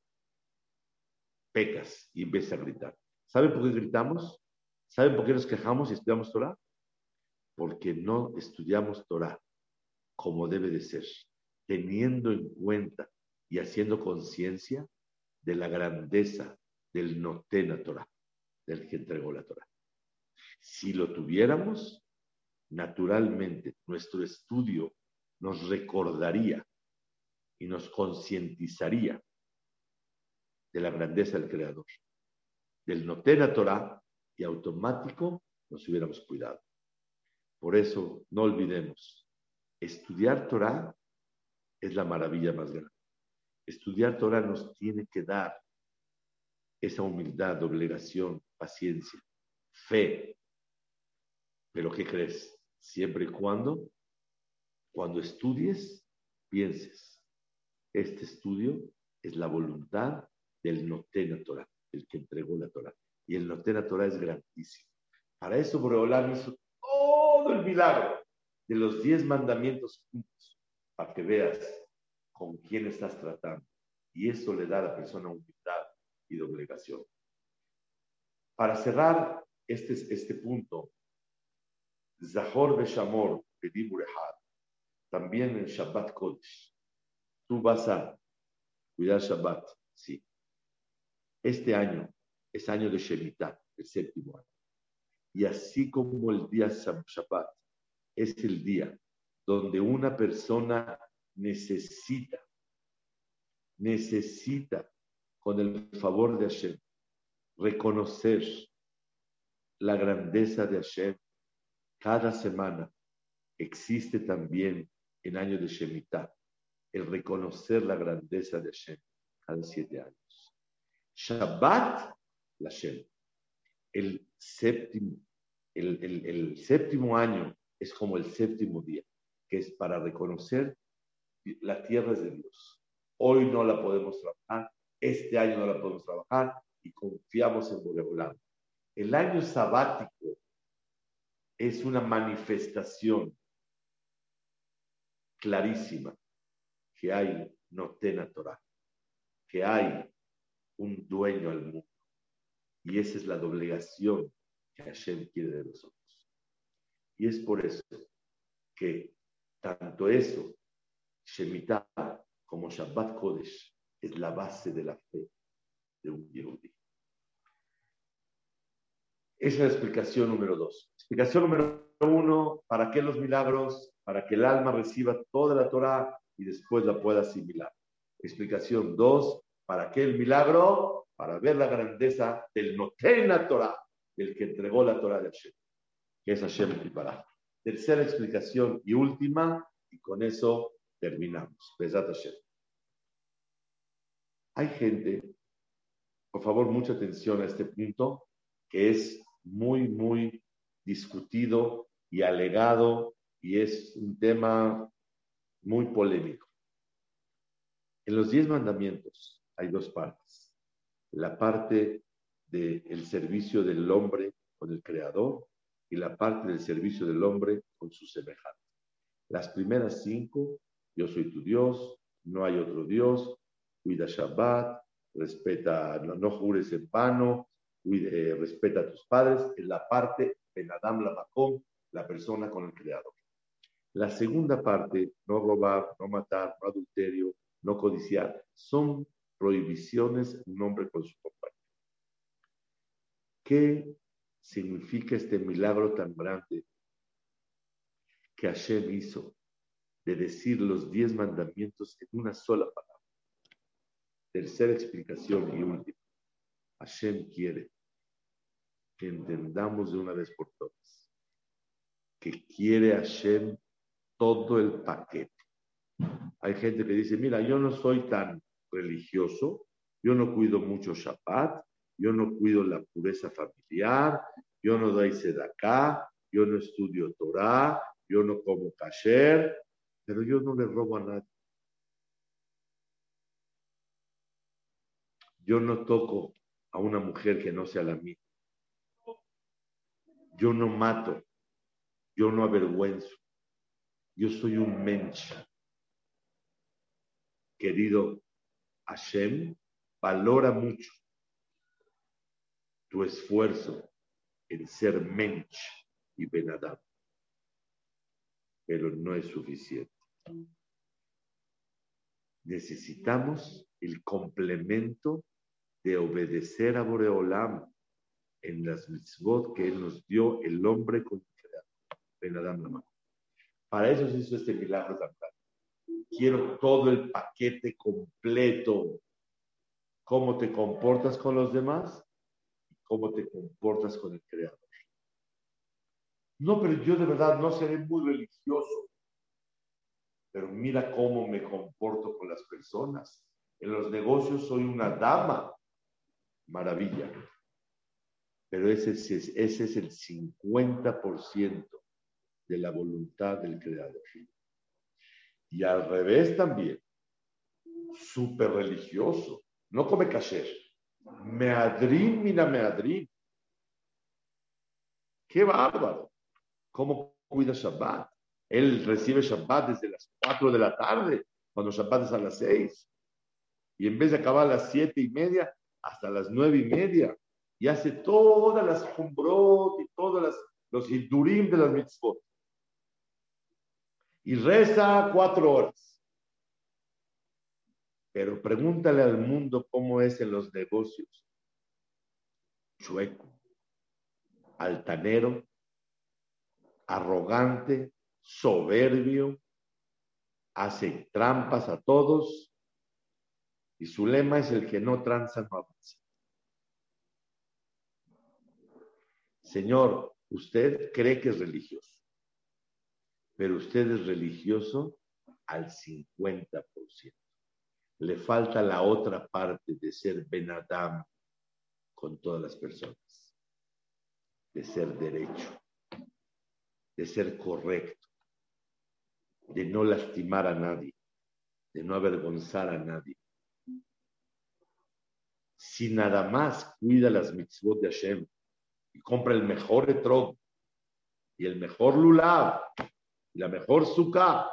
pecas y empiezas a gritar. ¿Saben por qué gritamos? ¿Saben por qué nos quejamos y estudiamos Torah? Porque no estudiamos Torah como debe de ser, teniendo en cuenta y haciendo conciencia de la grandeza del Noten Torah, del que entregó la Torah. Si lo tuviéramos, naturalmente nuestro estudio nos recordaría y nos concientizaría de la grandeza del Creador, del Noten Torah y automático nos hubiéramos cuidado. Por eso, no olvidemos, estudiar Torah es la maravilla más grande. Estudiar Torah nos tiene que dar esa humildad, doblegación, paciencia, fe. Pero ¿qué crees? Siempre y cuando estudies, pienses, este estudio es la voluntad del Noten Torah, el que entregó la Torah. Y el Noten Torah es grandísimo. Para eso Boreolam hizo todo el milagro de los 10 mandamientos juntos, para que veas con quién estás tratando. Y eso le da a la persona humildad y doblegación. Para cerrar este punto, Zahor Beshamor, Bedibur Ehad, también en Shabbat Kodesh. Tú vas a cuidar Shabbat, sí. Este año es año de Shemitah, el 7º año. Y así como el día Shabbat es el día donde una persona necesita, con el favor de Hashem, reconocer la grandeza de Hashem. Cada semana existe también en año de Shemitah el reconocer la grandeza de Hashem cada 7 años. Shabbat, la Hashem. El séptimo año es como el 7º día, que es para reconocer la tierra es de Dios. Hoy no la podemos trabajar, este año no la podemos trabajar y confiamos en Boreolam. El año sabático es una manifestación clarísima que hay Noten Torah, que hay un dueño al mundo. Y esa es la doblegación que Hashem quiere de nosotros. Y es por eso que tanto eso, Shemitah, como Shabbat Kodesh, es la base de la fe de un Yehudi. Esa es la explicación número 2. Explicación número 1, ¿para qué los milagros? Para que el alma reciba toda la Torah y después la pueda asimilar. Explicación 2, ¿para qué el milagro? Para ver la grandeza del Noten la Torah, del que entregó la Torah de Hashem, que es Hashem Yibaraj. Tercera explicación y última, y con eso terminamos. Bezat Hashem. Hay gente, por favor, mucha atención a este punto, que es muy, muy discutido y alegado, y es un tema muy polémico. En los 10 mandamientos hay 2 partes. La parte del servicio del hombre con el Creador y la parte del servicio del hombre con su semejante. Las primeras 5, yo soy tu Dios, no hay otro Dios, cuida Shabbat, respeta, no jures en vano, respeta a tus padres, es la parte Ben Adam la Makom, la persona con el Creador. La segunda parte, no robar, no matar, no adulterio, no codiciar, son prohibiciones un hombre con su compañero. ¿Qué significa este milagro tan grande que Hashem hizo de decir los 10 mandamientos en una sola palabra? Tercera explicación y última. Hashem quiere que entendamos de una vez por todas que quiere Hashem todo el paquete. Hay gente que dice, mira, yo no soy tan religioso, yo no cuido mucho Shabbat, yo no cuido la pureza familiar, yo no doy sedaká, yo no estudio Torah, yo no como kasher, pero yo no le robo a nadie. Yo no toco a una mujer que no sea la mía. Yo no mato, yo no avergüenzo. Yo soy un mensch. Querido Hashem, valora mucho tu esfuerzo en ser mensch y Ben Adam, pero no es suficiente. Necesitamos el complemento de obedecer a Boreolam en las mitzvot que Él nos dio, el hombre con el Creador, Ben Adam Lama. Para eso se hizo este milagro tan grande. Quiero todo el paquete completo. ¿Cómo te comportas con los demás? cómo te comportas con el Creador. No, pero yo de verdad no seré muy religioso, pero mira cómo me comporto con las personas. En los negocios soy una dama, maravilla. Pero ese es el 50% de la voluntad del Creador. Y al revés también, súper religioso, no come kasher. Meadrín, mira meadrín. ¡Qué bárbaro! ¿Cómo cuida Shabbat? Él recibe Shabbat desde las 4 de la tarde, cuando Shabbat es a las 6. Y en vez de acabar a las 7:30, hasta las 9:30. Y hace todas las jumbrot y todos los hidurim de las mitzvot. Y reza 4 horas. Pero pregúntale al mundo cómo es en los negocios. Chueco, altanero, arrogante, soberbio, hace trampas a todos. Y su lema es: el que no tranza no avanza. Señor, usted cree que es religioso, pero usted es religioso al 50%. Le falta la otra parte de ser Ben Adam con todas las personas, de ser derecho, de ser correcto, de no lastimar a nadie, de no avergonzar a nadie. Si nada más cuida las mitzvot de Hashem y compra el mejor etrog y el mejor lulav y la mejor sukkah,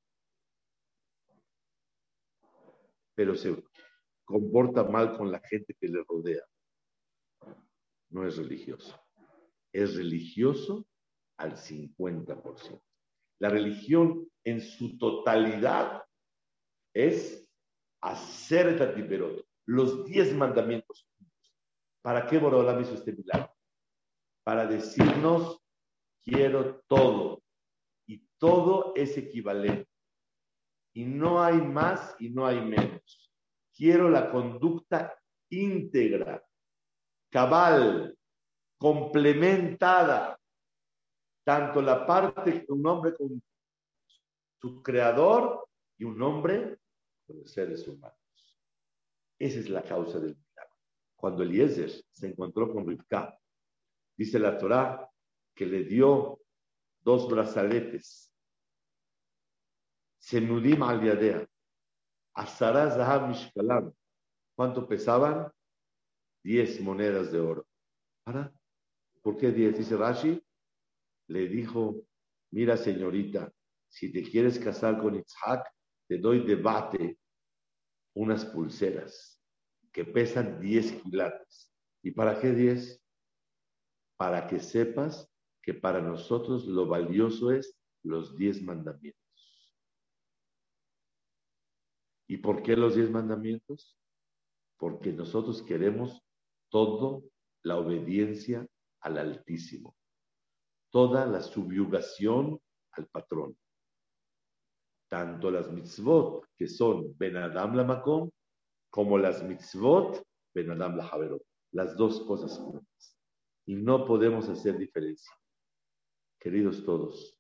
pero se comporta mal con la gente que le rodea, no es religioso. Es religioso al 50%. La religión en su totalidad es hacer tatiperot, los 10 mandamientos. ¿Para qué Borolam hizo este milagro? Para decirnos: quiero todo, y todo es equivalente, y no hay más y no hay menos. Quiero la conducta íntegra, cabal, complementada, tanto la parte que un hombre con su creador y un hombre con los seres humanos. Esa es la causa del milagro. Cuando Eliezer se encontró con Rivka, dice la Torá que le dio 2 brazaletes, Senudim al Yadea, Asara Zahab Mishkalam. ¿Cuánto pesaban? 10 monedas de oro. ¿Para? ¿Por qué 10? Dice Rashi, le dijo: mira, señorita, si te quieres casar con Itzhak, te doy de bate unas pulseras que pesan 10 quilates. ¿Y para qué 10? Para que sepas que para nosotros lo valioso es los 10 mandamientos. ¿Y por qué los 10 mandamientos? Porque nosotros queremos toda la obediencia al Altísimo, toda la subyugación al patrón. Tanto las mitzvot, que son Ben Adam la Makom, como las mitzvot Ben Adam la Haverot. Las dos cosas juntas. Y no podemos hacer diferencia. Queridos todos,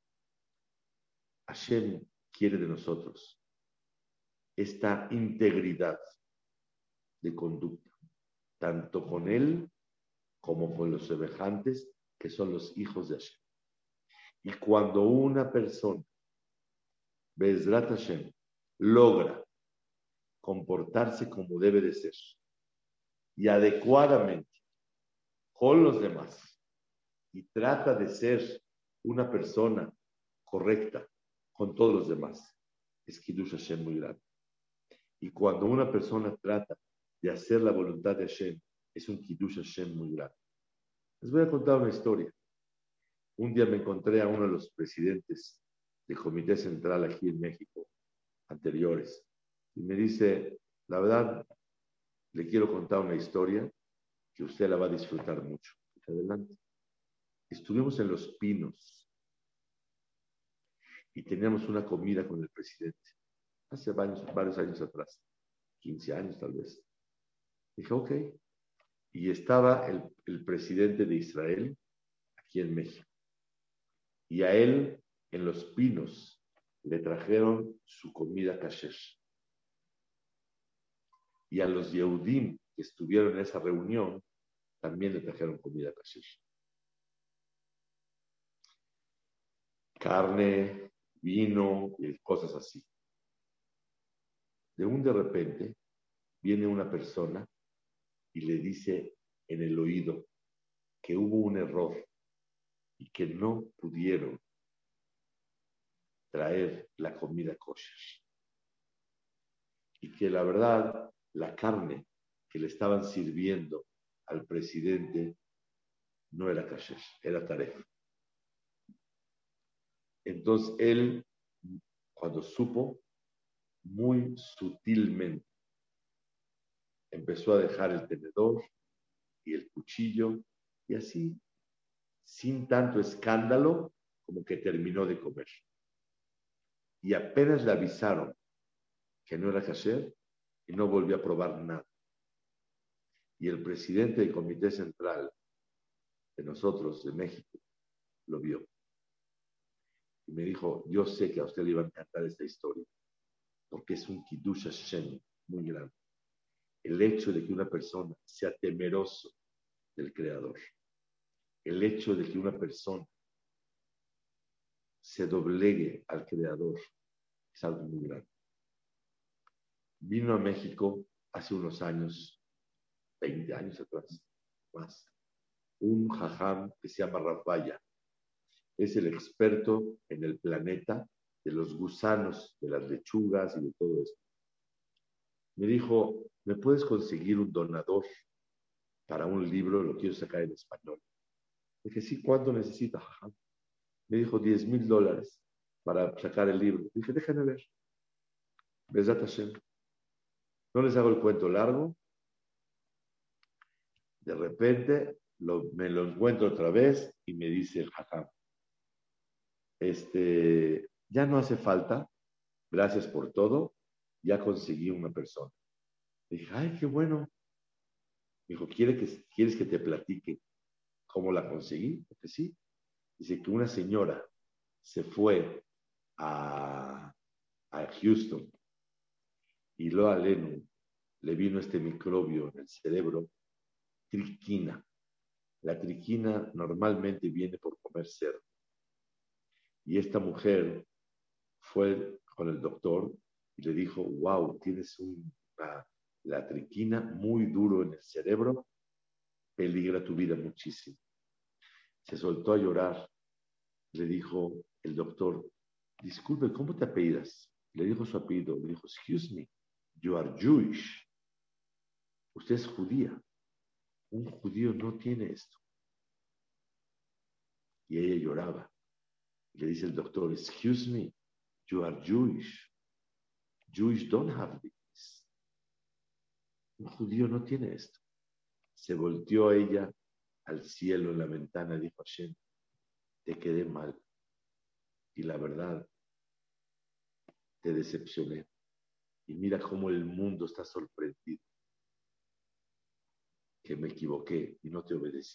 Hashem quiere de nosotros esta integridad de conducta, tanto con Él como con los semejantes, que son los hijos de Hashem. Y cuando una persona, Be'ezrat Hashem, logra comportarse como debe de ser y adecuadamente con los demás y trata de ser una persona correcta con todos los demás, es Kiddush Hashem muy grande. Y cuando una persona trata de hacer la voluntad de Hashem, es un Kiddush Hashem muy grande. Les voy a contar una historia. Un día me encontré a uno de los presidentes del Comité Central aquí en México, anteriores, y me dice: la verdad, le quiero contar una historia que usted la va a disfrutar mucho. Adelante. Estuvimos en Los Pinos y teníamos una comida con el presidente hace varios años atrás, 15 años tal vez. Dije: ok. y estaba el presidente de Israel aquí en México. Y a él, en Los Pinos, le trajeron su comida kasher. Y a los Yehudim que estuvieron en esa reunión, también le trajeron comida kasher. Carne, vino y cosas así. De repente, viene una persona y le dice en el oído que hubo un error y que no pudieron traer la comida kosher. Y que la verdad, la carne que le estaban sirviendo al presidente no era kosher, era taref. Entonces él, cuando supo, muy sutilmente empezó a dejar el tenedor y el cuchillo, y así, sin tanto escándalo, como que terminó de comer. Y apenas le avisaron que no era kasher, y no volvió a probar nada. Y el presidente del Comité Central de nosotros, de México, lo vio. Y me dijo, yo sé que a usted le iba a encantar esta historia, porque es un Kiddush Hashem muy grande. El hecho de que una persona sea temeroso del Creador, el hecho de que una persona se doblegue al Creador, es algo muy grande. Vino a México hace unos años, 20 años atrás, más, un jajam que se llama Rafaya. Es el experto en el planeta de los gusanos, de las lechugas y de todo esto. Me dijo, ¿me puedes conseguir un donador para un libro? Lo quiero sacar en español. Dije, sí, ¿cuánto necesita, jajam? Me dijo, $10,000 para sacar el libro. Dije, déjame ver. Besat Hashem. No les hago el cuento largo. De repente me lo encuentro otra vez y me dice el jajam, ya no hace falta, gracias por todo, ya conseguí una persona. Dije, ay, qué bueno. Me dijo, ¿quieres que te platique cómo la conseguí? Porque sí. Dice que una señora se fue a Houston y luego a Lennon le vino este microbio en el cerebro, triquina. La triquina normalmente viene por comer cerdo. Y esta mujer fue con el doctor y le dijo, wow, tienes la triquina muy duro en el cerebro, peligra tu vida muchísimo. Se soltó a llorar. Le dijo el doctor, disculpe, ¿cómo te apellidas? Le dijo su apellido. Le dijo, excuse me, you are Jewish. Usted es judía. Un judío no tiene esto. Y ella lloraba. Le dice el doctor, excuse me, you are Jewish. Jewish don't have this. Un judío no tiene esto. Se volteó ella al cielo en la ventana y dijo, Hashem, te quedé mal. Y la verdad, te decepcioné. Y mira cómo el mundo está sorprendido. Que me equivoqué y no te obedecí.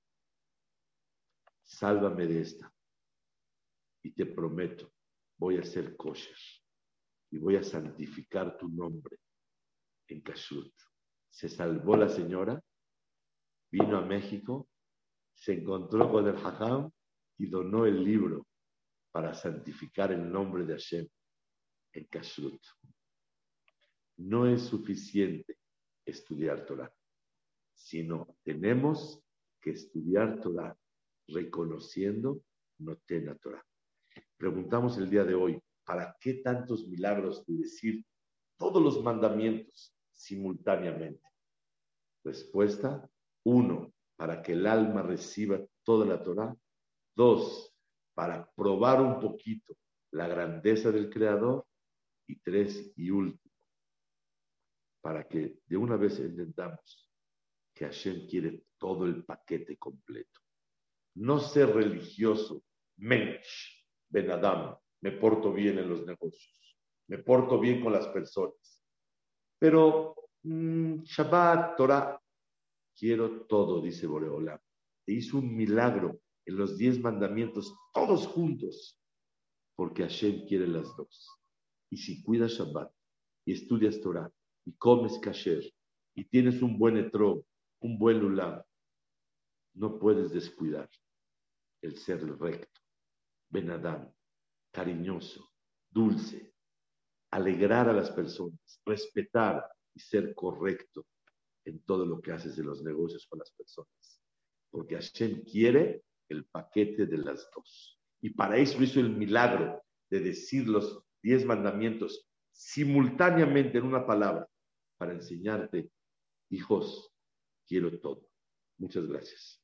Sálvame de esta. Y te prometo, voy a ser kosher. Y voy a santificar tu nombre en kashrut. Se salvó la señora, vino a México, se encontró con el jajam y donó el libro para santificar el nombre de Hashem en kashrut. No es suficiente estudiar Torah, sino tenemos que estudiar Torah reconociendo Noten Torah. Preguntamos el día de hoy, ¿para qué tantos milagros de decir todos los mandamientos simultáneamente? Respuesta, 1, para que el alma reciba toda la Torah. 2, para probar un poquito la grandeza del Creador. Y 3, y último, para que de una vez entendamos que Hashem quiere todo el paquete completo. No ser religioso, mensch, ben Adam, me porto bien en los negocios, me porto bien con las personas. Pero Shabbat, Torah, quiero todo, dice Boreolam. Te hizo un milagro en los 10 mandamientos, todos juntos, porque Hashem quiere las dos. Y si cuidas Shabbat, y estudias Torah, y comes kasher, y tienes un buen etrog, un buen lulam, no puedes descuidar el ser recto, Ben Adam, cariñoso, dulce, alegrar a las personas, respetar y ser correcto en todo lo que haces de los negocios con las personas. Porque Hashem quiere el paquete de las dos. Y para eso hizo el milagro de decir los 10 mandamientos simultáneamente en una palabra, para enseñarte, hijos, quiero todo. Muchas gracias.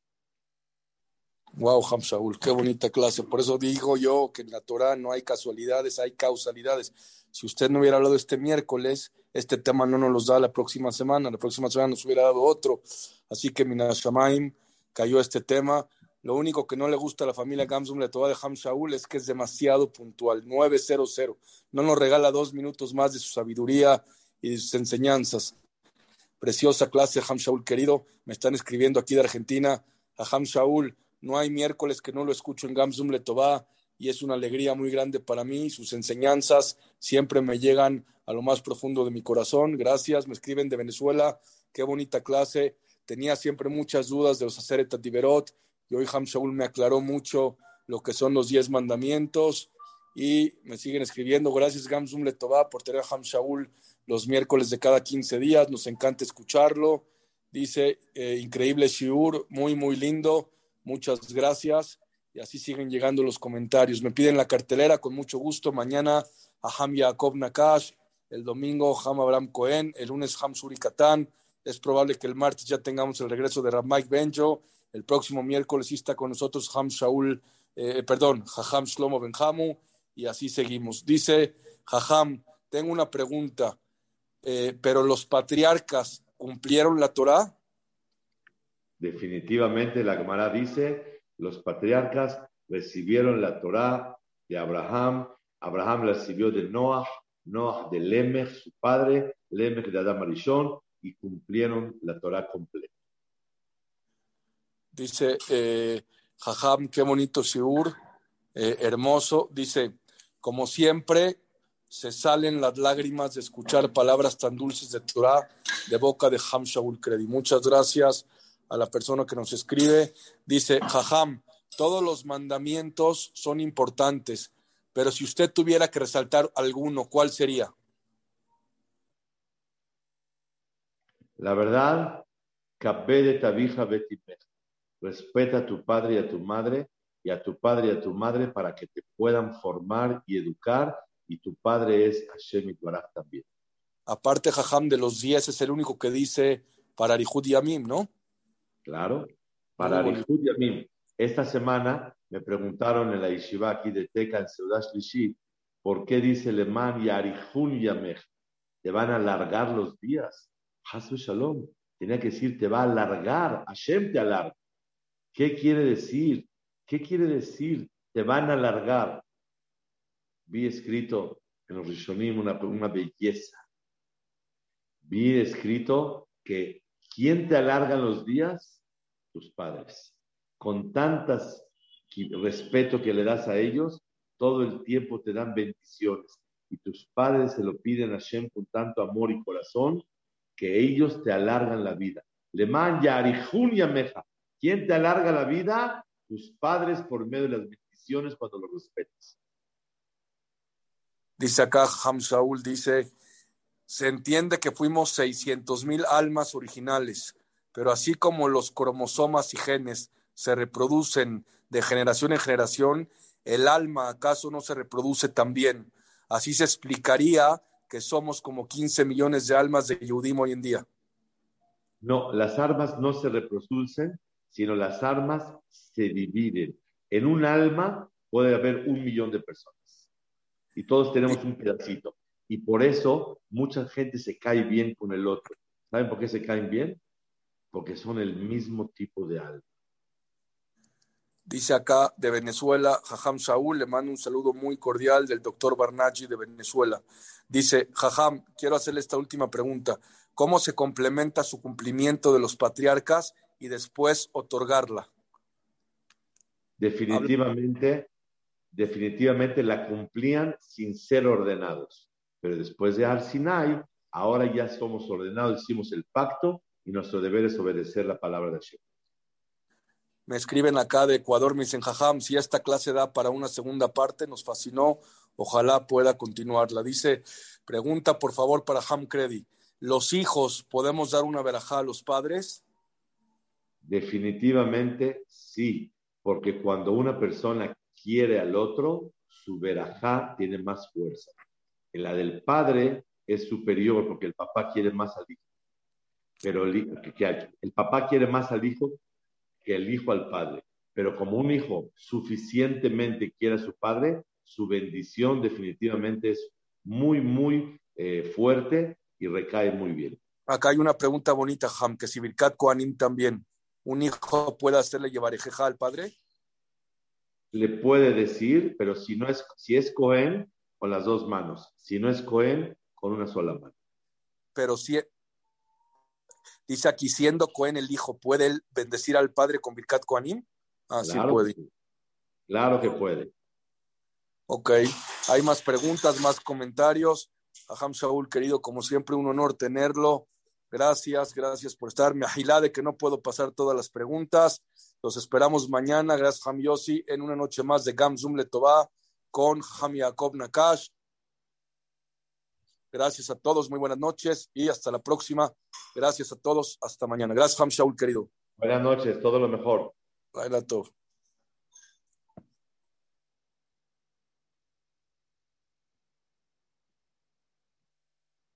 Wow, Ham Shaul, qué bonita clase. Por eso digo yo que en la Torah no hay casualidades, hay causalidades. Si usted no hubiera hablado este miércoles, este tema no nos los da la próxima semana nos hubiera dado otro. Así que Minas Shamaim cayó este tema. Lo único que no le gusta a la familia Gamsum Letová de Ham Shaul es que es demasiado puntual, 900. No nos regala 2 minutos más de su sabiduría y de sus enseñanzas. Preciosa clase, Ham Shaul querido. Me están escribiendo aquí de Argentina. A Ham Shaul, no hay miércoles que no lo escucho en Gamsum Letová y es una alegría muy grande para mí. Sus enseñanzas siempre me llegan a lo más profundo de mi corazón. Gracias, me escriben de Venezuela. Qué bonita clase. Tenía siempre muchas dudas de los Aseret Diberot y hoy Ham Shaul me aclaró mucho lo que son los 10 mandamientos y me siguen escribiendo. Gracias, Gamsum Letová, por tener a Ham Shaul los miércoles de cada 15 días. Nos encanta escucharlo. Dice, increíble shiur, muy, muy lindo. Muchas gracias. Y así siguen llegando los comentarios. Me piden la cartelera con mucho gusto. Mañana a Ham Yaakov Nakash, el domingo Ham Abraham Cohen, el lunes Ham Suri Katán. Es probable que el martes ya tengamos el regreso de Rav Mike Benjo. El próximo miércoles sí está con nosotros Ham Shaul, Jajam Shlomo Benjamu. Y así seguimos. Dice Jajam, tengo una pregunta, pero los patriarcas ¿cumplieron la Torá? Definitivamente la Gemara dice, los patriarcas recibieron la Torá de Abraham, Abraham la recibió de Noah, Noah de Lemech, su padre, Lemech de Adam Arishon, y cumplieron la Torá completa. Dice Jajam, qué bonito shiur, hermoso. Dice, como siempre, se salen las lágrimas de escuchar palabras tan dulces de Torah de boca de Ham Shaul Kredi. Muchas gracias a la persona que nos escribe. Dice, Jajam, todos los mandamientos son importantes, pero si usted tuviera que resaltar alguno, ¿cuál sería? La verdad, Kabede Tabija Betimech. Respeta a tu padre y a tu madre, y a tu padre y a tu madre para que te puedan formar y educar, y tu padre es Hashem Yitbaraj también. Aparte, Jajam, de los 10 es el único que dice para Arihut Yamim, ¿no? Claro, para Arihut Yamim. Esta semana me preguntaron en la yeshiva aquí de Teca, en Seudat Shlishi, ¿por qué dice Leman y Arihun Yamech? Te van a alargar los días. Hasu Shalom. Tenía que decir, te va a alargar. Hashem te alarga. ¿Qué quiere decir? ¿Qué quiere decir? Te van a alargar. Vi escrito en los Rishonim una belleza. Vi escrito que ¿quién te alarga los días? Tus padres. Con tantas respeto que le das a ellos, todo el tiempo te dan bendiciones. Y tus padres se lo piden a Hashem con tanto amor y corazón que ellos te alargan la vida. Leman yarihun yameja. ¿Quién te alarga la vida? Tus padres por medio de las bendiciones cuando los respetas. Dice acá Ham Shaul, dice, se entiende que fuimos 600,000 almas originales, pero así como los cromosomas y genes se reproducen de generación en generación, el alma ¿acaso no se reproduce también? Así se explicaría que somos como 15 millones de almas de Yehudim hoy en día. No, las almas no se reproducen, sino las almas se dividen. En un alma puede haber 1,000,000 de personas. Y todos tenemos un pedacito. Y por eso mucha gente se cae bien con el otro. ¿Saben por qué se caen bien? Porque son el mismo tipo de alma. Dice acá de Venezuela, Jajam Shaul, le mando un saludo muy cordial del doctor Barnachi de Venezuela. Dice, Jajam, quiero hacerle esta última pregunta. ¿Cómo se complementa su cumplimiento de los patriarcas y después otorgarla? Definitivamente la cumplían sin ser ordenados. Pero después de Har Sinai, ahora ya somos ordenados, hicimos el pacto y nuestro deber es obedecer la palabra de Hashem. Me escriben acá de Ecuador, me dicen, Jajam, si esta clase da para una segunda parte, nos fascinó, ojalá pueda continuarla. Dice, pregunta por favor para Ham Credi, ¿los hijos podemos dar una verajá a los padres? Definitivamente sí, porque cuando una persona quiere al otro, su verajá tiene más fuerza. En la del padre es superior porque el papá quiere más al hijo. Pero el papá quiere más al hijo que el hijo al padre. Pero como un hijo suficientemente quiere a su padre, su bendición definitivamente es muy, muy fuerte y recae muy bien. Acá hay una pregunta bonita, Ham, que si Birkat Kohanim también, ¿un hijo puede hacerle llevar ejeja al padre? Le puede decir, pero si es Cohen, con las dos manos. Si no es Cohen, con una sola mano. Pero si, dice aquí, siendo Cohen el hijo, ¿puede él bendecir al padre con Birkat Kohanim? Ah, Claro, sí puede. Claro que puede. Ok, hay más preguntas, más comentarios. Aham Shaul, querido, como siempre, un honor tenerlo. Gracias por estar. Me agilá de que no puedo pasar todas las preguntas. Los esperamos mañana. Gracias, Ham Yossi, en una noche más de Gam Zum Letová con Ham Yaakov Nakash. Gracias a todos, muy buenas noches y hasta la próxima. Gracias a todos, hasta mañana. Gracias, Ham Shaul, querido. Buenas noches, todo lo mejor. Laila Tov.